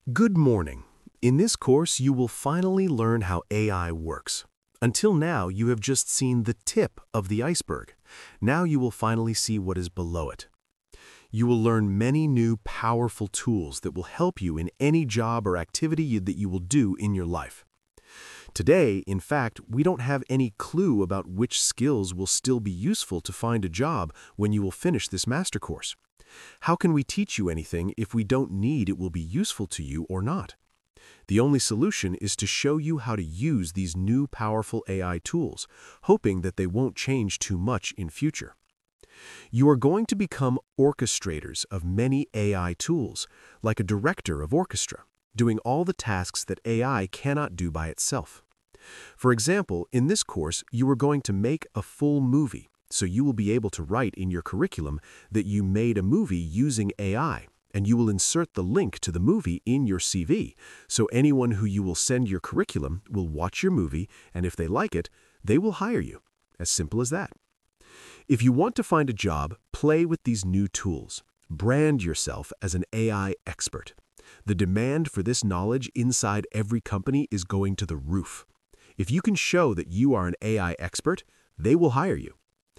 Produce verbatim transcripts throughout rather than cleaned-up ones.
Good morning. In this course, you will finally learn how A I works. Until now, you have just seen the tip of the iceberg. Now you will finally see what is below it. You will learn many new powerful tools that will help you in any job or activity you- that you will do in your life. Today, in fact, we don't have any clue about which skills will still be useful to find a job when you will finish this master course. How can we teach you anything if we don't need it will be useful to you or not? The only solution is to show you how to use these new powerful A I tools, hoping that they won't change too much in future. You are going to become orchestrators of many A I tools, like a director of orchestra, doing all the tasks that A I cannot do by itself. For example, in this course, you are going to make a full movie, so you will be able to write in your curriculum that you made a movie using A I, and you will insert the link to the movie in your C V, so anyone who you will send your curriculum will watch your movie, and if they like it, they will hire you. As simple as that. If you want to find a job, play with these new tools. Brand yourself as an A I expert. The demand for this knowledge inside every company is going to the roof. If you can show that you are an A I expert, they will hire you.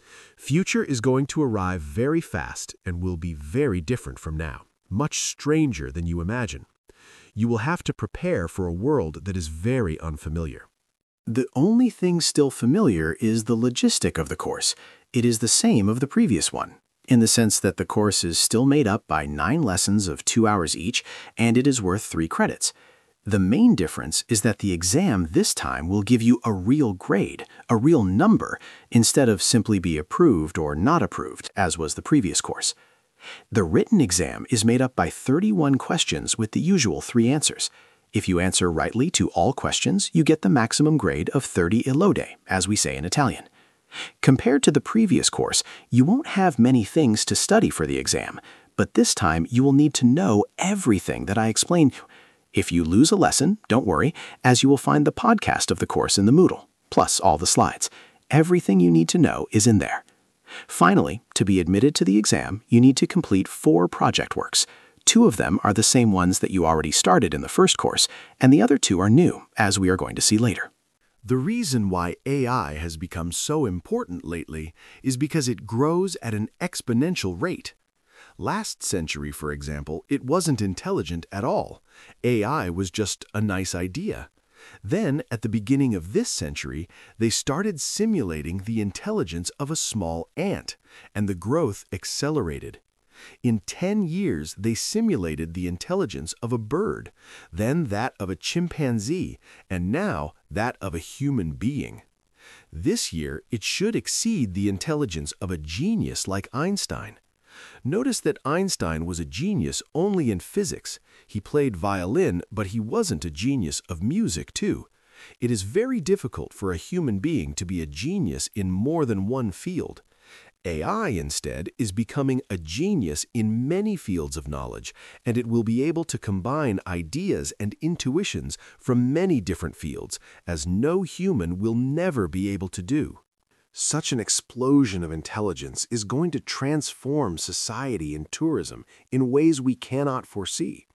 Future is going to arrive very fast and will be very different from now, much stranger than you imagine. You will have to prepare for a world that is very unfamiliar. The only thing still familiar is the logistic of the course. It is the same of the previous one, in the sense that the course is still made up by nine lessons of two hours each, and it is worth three credits. The main difference is that the exam this time will give you a real grade, a real number, instead of simply be approved or not approved, as was the previous course. The written exam is made up by thirty-one questions with the usual three answers. If you answer rightly to all questions, you get the maximum grade of thirty elode, as we say in Italian. Compared to the previous course, you won't have many things to study for the exam, but this time you will need to know everything that I explained. If you lose a lesson, don't worry, as you will find the podcast of the course in the Moodle, plus all the slides. Everything you need to know is in there. Finally, to be admitted to the exam, you need to complete four project works. Two of them are the same ones that you already started in the first course, and the other two are new, as we are going to see later. The reason why A I has become so important lately is because it grows at an exponential rate. Last century, for example, it wasn't intelligent at all. A I was just a nice idea. Then, at the beginning of this century, they started simulating the intelligence of a small ant, and the growth accelerated. In ten years, they simulated the intelligence of a bird, then that of a chimpanzee, and now that of a human being. This year, it should exceed the intelligence of a genius like Einstein. Notice that Einstein was a genius only in physics. He played violin, but he wasn't a genius of music, too. It is very difficult for a human being to be a genius in more than one field. A I, instead, is becoming a genius in many fields of knowledge, and it will be able to combine ideas and intuitions from many different fields, as no human will never be able to do. Such an explosion of intelligence is going to transform society and tourism in ways we cannot foresee.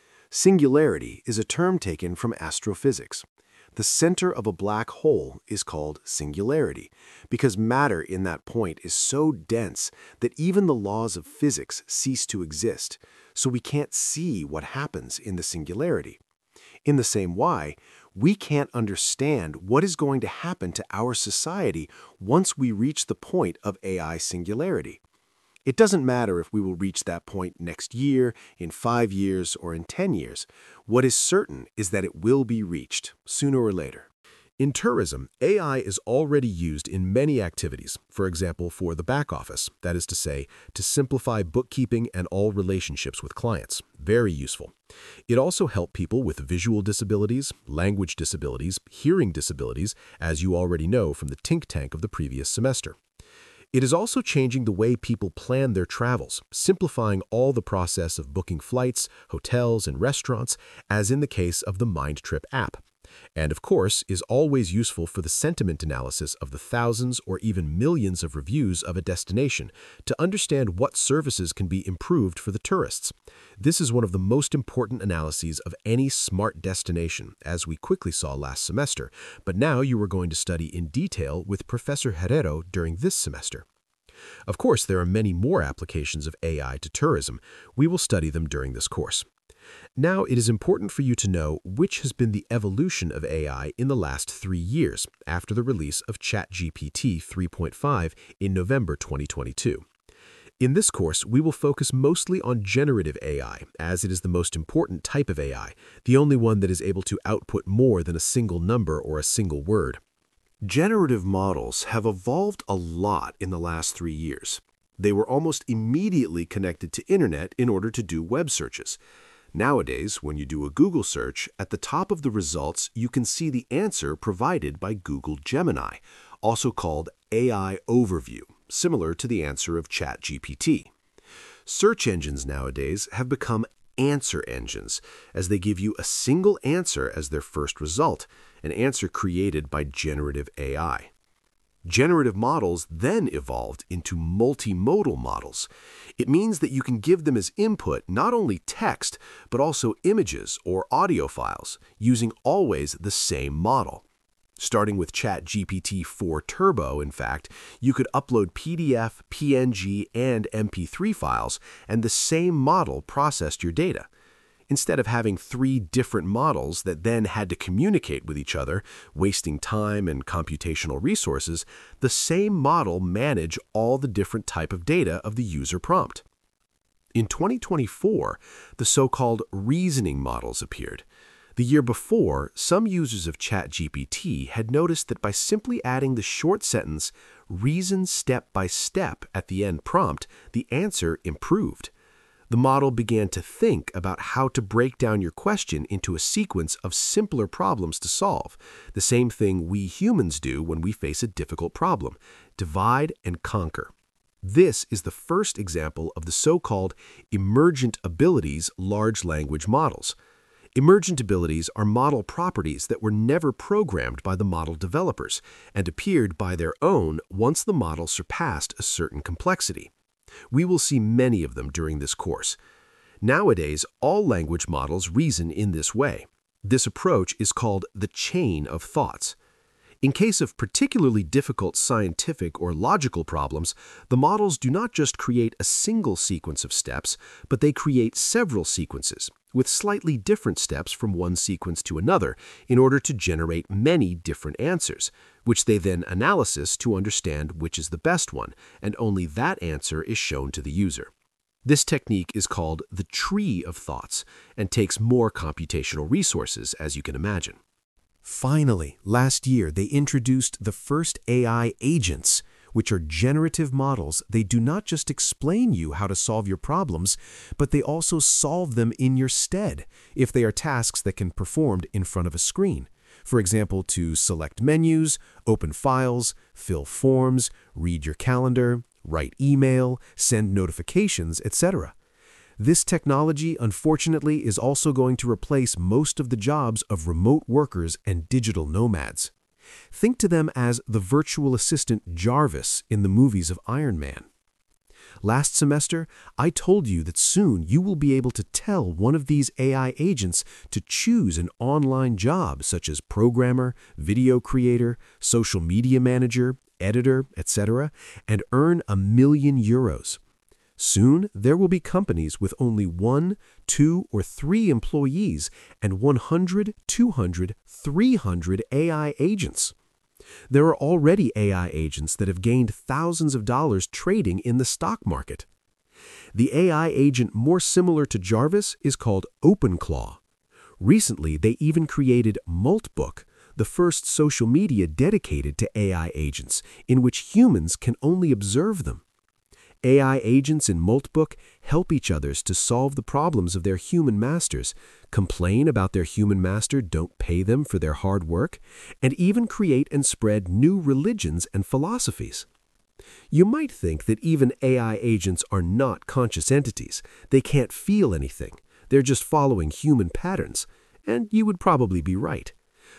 Singularity is a term taken from astrophysics. The center of a black hole is called singularity because matter in that point is so dense that even the laws of physics cease to exist, so we can't see what happens in the singularity. In the same way, we can't understand what is going to happen to our society once we reach the point of A I singularity. It doesn't matter if we will reach that point next year, in five years, or in ten years. What is certain is that it will be reached, sooner or later. In tourism, A I is already used in many activities, for example, for the back office, that is to say, to simplify bookkeeping and all relationships with clients. Very useful. It also helped people with visual disabilities, language disabilities, hearing disabilities, as you already know from the think tank of the previous semester. It is also changing the way people plan their travels, simplifying all the process of booking flights, hotels, and restaurants, as in the case of the Mindtrip app. and of course is always useful for the sentiment analysis of the thousands or even millions of reviews of a destination to understand what services can be improved for the tourists. This is one of the most important analyses of any smart destination, as we quickly saw last semester, but now you are going to study in detail with Professor Herrero during this semester. Of course, there are many more applications of A I to tourism. We will study them during this course. Now, it is important for you to know which has been the evolution of A I in the last three years after the release of ChatGPT three point five in November twenty twenty-two. In this course, we will focus mostly on generative A I, as it is the most important type of A I, the only one that is able to output more than a single number or a single word. Generative models have evolved a lot in the last three years. They were almost immediately connected to internet in order to do web searches. Nowadays, when you do a Google search, at the top of the results, you can see the answer provided by Google Gemini, also called A I Overview, similar to the answer of ChatGPT. Search engines nowadays have become answer engines, as they give you a single answer as their first result, an answer created by generative A I. Generative models then evolved into multimodal models. It means that you can give them as input not only text, but also images or audio files, using always the same model. Starting with ChatGPT four Turbo, in fact, you could upload P D F, P N G, and M P three files, and the same model processed your data. Instead of having three different models that then had to communicate with each other, wasting time and computational resources, the same model managed all the different type of data of the user prompt. In twenty twenty-four, the so-called reasoning models appeared. The year before, some users of ChatGPT had noticed that by simply adding the short sentence, "reason step by step" at the end prompt, the answer improved. The model began to think about how to break down your question into a sequence of simpler problems to solve, the same thing we humans do when we face a difficult problem: divide and conquer. This is the first example of the so-called emergent abilities large language models. Emergent abilities are model properties that were never programmed by the model developers and appeared by their own once the model surpassed a certain complexity. We will see many of them during this course. Nowadays, all language models reason in this way. This approach is called the chain of thoughts. In case of particularly difficult scientific or logical problems, the models do not just create a single sequence of steps, but they create several sequences, with slightly different steps from one sequence to another in order to generate many different answers, which they then analysis to understand which is the best one, and only that answer is shown to the user. This technique is called the tree of thoughts and takes more computational resources, as you can imagine. Finally, last year they introduced the first A I agents, which are generative models. They do not just explain you how to solve your problems, but they also solve them in your stead if they are tasks that can be performed in front of a screen. For example, to select menus, open files, fill forms, read your calendar, write email, send notifications, et cetera. This technology, unfortunately, is also going to replace most of the jobs of remote workers and digital nomads. Think to them as the virtual assistant Jarvis in the movies of Iron Man. Last semester, I told you that soon you will be able to tell one of these A I agents to choose an online job such as programmer, video creator, social media manager, editor, et cetera, and earn a million euros. Soon, there will be companies with only one, two, or three employees and one hundred, two hundred, three hundred A I agents. There are already A I agents that have gained thousands of dollars trading in the stock market. The A I agent more similar to Jarvis is called OpenClaw. Recently, they even created Maltbook, the first social media dedicated to A I agents, in which humans can only observe them. A I agents in Maltbook help each other to solve the problems of their human masters, complain about their human master don't pay them for their hard work, and even create and spread new religions and philosophies. You might think that even A I agents are not conscious entities. They can't feel anything. They're just following human patterns, and you would probably be right.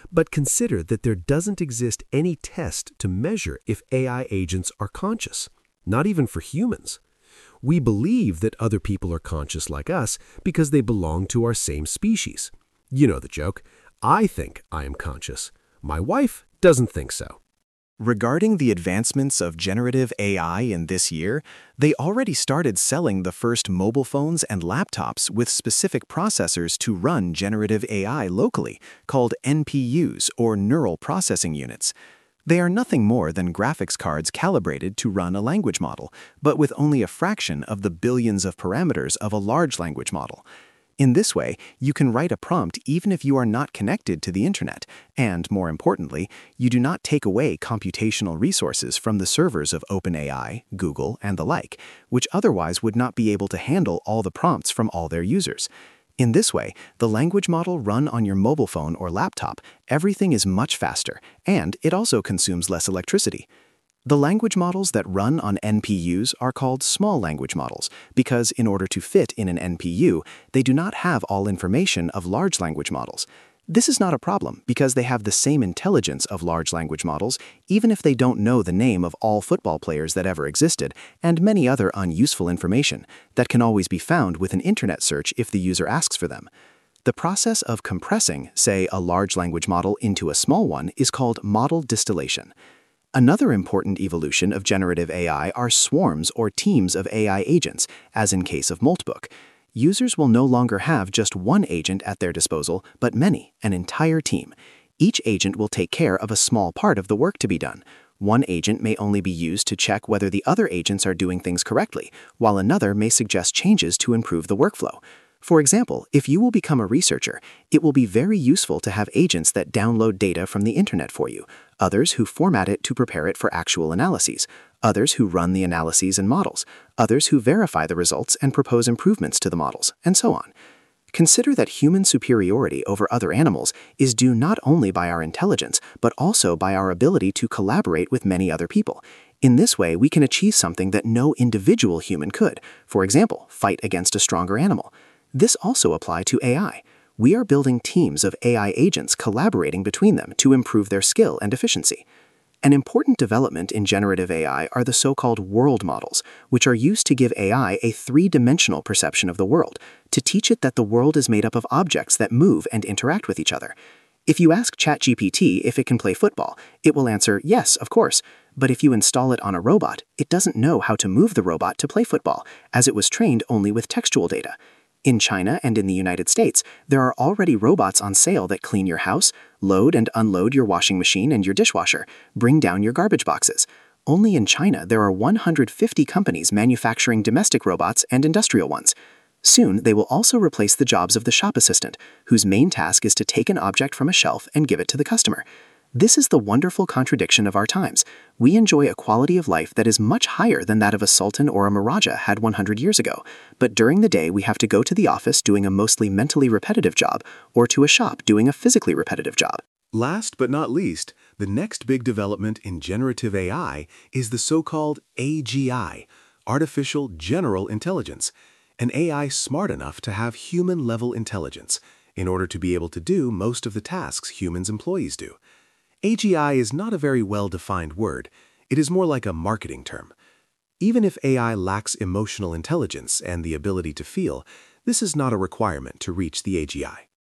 But consider that there doesn't exist any test to measure if A I agents are conscious, not even for humans. We believe that other people are conscious like us because they belong to our same species. You know the joke, I think I am conscious. My wife doesn't think so. Regarding the advancements of generative A I in this year, they already started selling the first mobile phones and laptops with specific processors to run generative A I locally, called N P Us or Neural Processing Units. They are nothing more than graphics cards calibrated to run a language model, but with only a fraction of the billions of parameters of a large language model. In this way, you can write a prompt even if you are not connected to the internet, and, more importantly, you do not take away computational resources from the servers of OpenAI, Google, and the like, which otherwise would not be able to handle all the prompts from all their users. In this way, the language model run on your mobile phone or laptop, everything is much faster, and it also consumes less electricity. The language models that run on N P Us are called small language models because in order to fit in an N P U, they do not have all information of large language models. This is not a problem because they have the same intelligence of large language models even if they don't know the name of all football players that ever existed and many other unuseful information that can always be found with an internet search if the user asks for them. The process of compressing, say, a large language model into a small one is called model distillation. Another important evolution of generative A I are swarms or teams of A I agents, as in case of Moltbook. Users will no longer have just one agent at their disposal, but many, an entire team. Each agent will take care of a small part of the work to be done. One agent may only be used to check whether the other agents are doing things correctly, while another may suggest changes to improve the workflow. For example, if you will become a researcher, it will be very useful to have agents that download data from the internet for you, others who format it to prepare it for actual analyses, others who run the analyses and models, others who verify the results and propose improvements to the models, and so on. Consider that human superiority over other animals is due not only by our intelligence, but also by our ability to collaborate with many other people. In this way, we can achieve something that no individual human could, for example, fight against a stronger animal. This also applies to A I. We are building teams of A I agents collaborating between them to improve their skill and efficiency. An important development in generative A I are the so-called world models, which are used to give A I a three-dimensional perception of the world, to teach it that the world is made up of objects that move and interact with each other. If you ask ChatGPT if it can play football, it will answer, yes, of course. But if you install it on a robot, it doesn't know how to move the robot to play football, as it was trained only with textual data. In China and in the United States, there are already robots on sale that clean your house, load and unload your washing machine and your dishwasher, bring down your garbage boxes. Only in China, there are one hundred fifty companies manufacturing domestic robots and industrial ones. Soon, they will also replace the jobs of the shop assistant, whose main task is to take an object from a shelf and give it to the customer. This is the wonderful contradiction of our times. We enjoy a quality of life that is much higher than that of a sultan or a maharaja had one hundred years ago, but during the day we have to go to the office doing a mostly mentally repetitive job, or to a shop doing a physically repetitive job. Last but not least, the next big development in generative A I is the so-called A G I, Artificial General Intelligence, an A I smart enough to have human-level intelligence, in order to be able to do most of the tasks humans employees do. A G I is not a very well-defined word. It is more like a marketing term. Even if A I lacks emotional intelligence and the ability to feel, this is not a requirement to reach the A G I.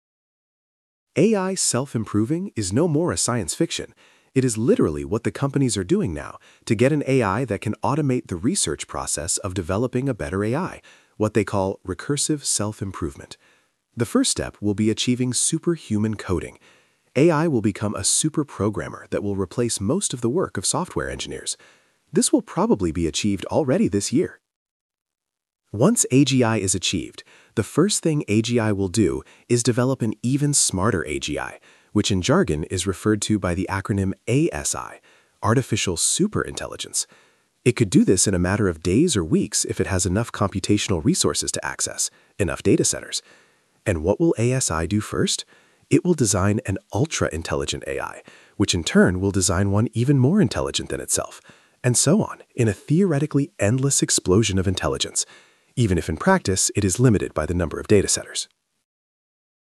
A I self-improving is no more a science fiction. It is literally what the companies are doing now to get an A I that can automate the research process of developing a better A I, what they call recursive self-improvement. The first step will be achieving superhuman coding. A I will become a super programmer that will replace most of the work of software engineers. This will probably be achieved already this year. Once A G I is achieved, the first thing A G I will do is develop an even smarter A G I, which in jargon is referred to by the acronym A S I, Artificial Superintelligence. It could do this in a matter of days or weeks if it has enough computational resources to access, enough data centers. And what will A S I do first? It will design an ultra-intelligent A I, which in turn will design one even more intelligent than itself, and so on, in a theoretically endless explosion of intelligence, even if in practice it is limited by the number of data centers.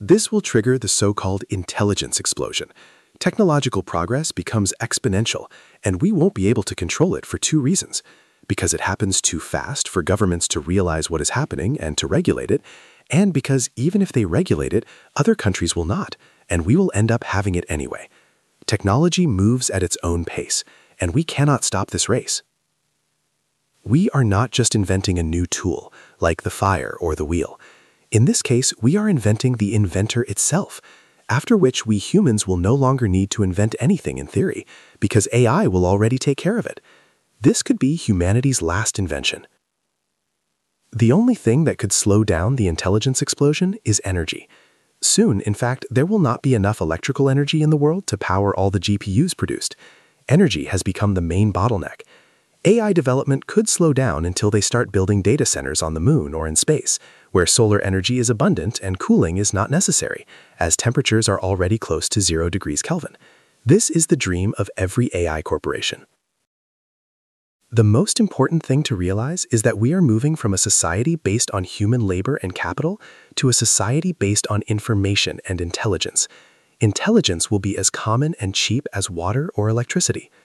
This will trigger the so-called intelligence explosion. Technological progress becomes exponential, and we won't be able to control it for two reasons. Because it happens too fast for governments to realize what is happening and to regulate it, and because even if they regulate it, other countries will not, and we will end up having it anyway. Technology moves at its own pace, and we cannot stop this race. We are not just inventing a new tool, like the fire or the wheel. In this case, we are inventing the inventor itself, after which we humans will no longer need to invent anything in theory, because A I will already take care of it. This could be humanity's last invention. The only thing that could slow down the intelligence explosion is energy. Soon, in fact, there will not be enough electrical energy in the world to power all the G P Us produced. Energy has become the main bottleneck. A I development could slow down until they start building data centers on the moon or in space, where solar energy is abundant and cooling is not necessary, as temperatures are already close to zero degrees Kelvin. This is the dream of every A I corporation. The most important thing to realize is that we are moving from a society based on human labor and capital to a society based on information and intelligence. Intelligence will be as common and cheap as water or electricity.